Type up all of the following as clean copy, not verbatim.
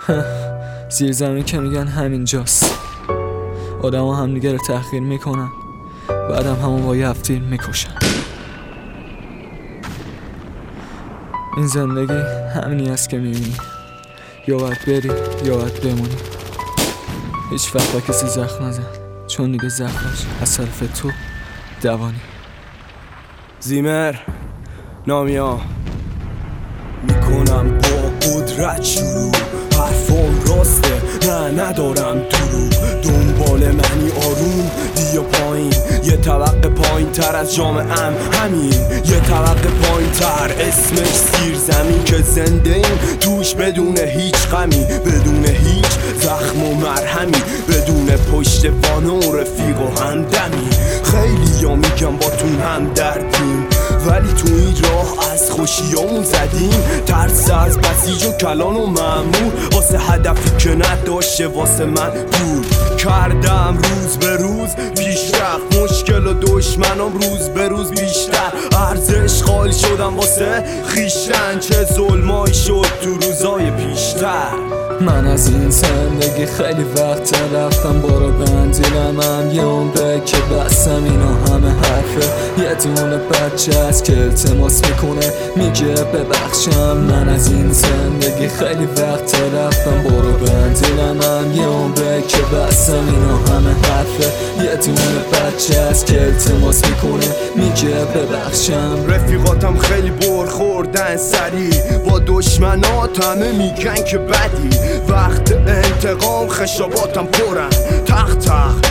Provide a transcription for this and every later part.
زیر زمین که میگن همینجاست. آدم ها هم دیگه رو تحقیر میکنن، بعدم همون با یفتیر میکشن. این زندگی همینی است که میبینی، یا باید بری یا باید بمونی. هیچ وقت با کسی زخم نزن، چون دیگه زخمش از طرف تو دوانی. زیمر نامیا میکنم با قدرت شروع، حرفام راسته نه ندارم دروغ. دنبال منی آروم بیا پایین، یه طبقه پایین تر از جامعه‌ام همین، یه طبقه پایین تر اسمش سیر زمین که زنده ایم توش بدون هیچ غمی، بدون هیچ زخم و مرهمی، بدون پشتوانه و رفیق و همدمی. خیلی ها میگم با تون هم دردیم، ولی تو این راه از خوشیامون زدیم. ترس از بسیج و کلان و مأمور، واسه هدفی که نداشته واسه من دور کردم. روز به روز پیشرفت، مشکل و دشمنام روز به روز بیشتر. ارزش قائل شدم واسه خیشتن، چه ظلمایی شد تو روزای پیشتر. من از این زندگی خیلی وقت رفتم، برو بندیلم یه عمره که بستم. اینا همه حرفه یه دونه بچه از که التماس میکنه میگه ببخشم. من از این زندگی خیلی وقت رفتم، برو بندیلم یه عمره که بستم. اینا همه حرفه یه دونه بچه از که التماس میکنه میگه ببخشم. رفیقاتم خیلی بر خوردن سری، با دشمنات همه میگن که بدی. وقت انتقام خشاباتم پرن، تخت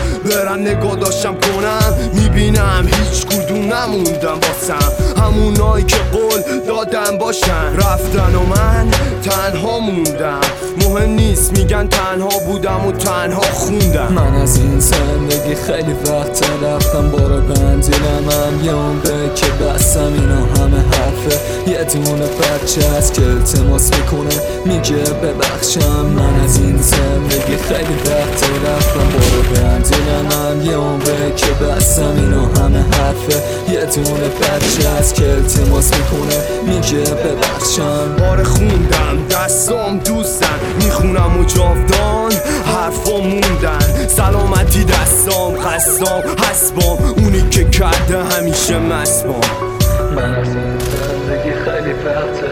برن نگاه داشتم کنم، میبینم هیچ کدوم نموندم واسم. همونایی که قول دادم باشن رفتن و من تنها موندم. مهم نیست میگن تنها بودم و تنها خوندم. من از این زندگی خیلی وقت رفتم، برو بندیلم یه عمره که بستم. اینا همه حرفه یه دونه بچه از که التماس میکنه میگه ببخشم. من از این زندگی خیلی وقت رفتم، برو بندیلم یه عمره که بستم. اینا همه حرفه یه دونه بچه از که التماس میکنه میگه ببخشم. باره خوندم دستام دوستن، میخونم و جاودان حرفا موندن. سلامتی دستام قصدام حسبام، اونی که کرده همیشه مسبام. من از این زندگی خیلی وقت